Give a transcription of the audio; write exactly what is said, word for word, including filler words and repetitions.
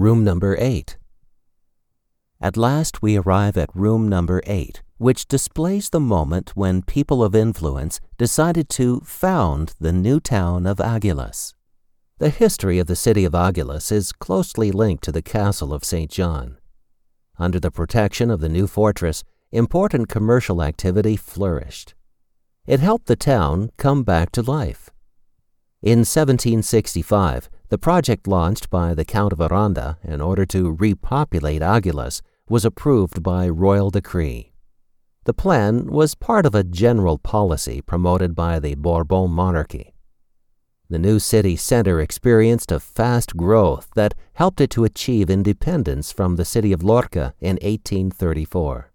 Room number eight. At last we arrive at room number eight, which displays the moment when people of influence decided to found the new town of Agulhas. The history of the city of Agulhas is closely linked to the castle of Saint John. Under the protection of the new fortress, important commercial activity flourished. It helped the town come back to life. In seventeen sixty-five, the project launched by the Count of Aranda in order to repopulate Agulhas was approved by royal decree. The plan was part of a general policy promoted by the Bourbon monarchy. The new city center experienced a fast growth that helped it to achieve independence from the city of Lorca in eighteen thirty-four.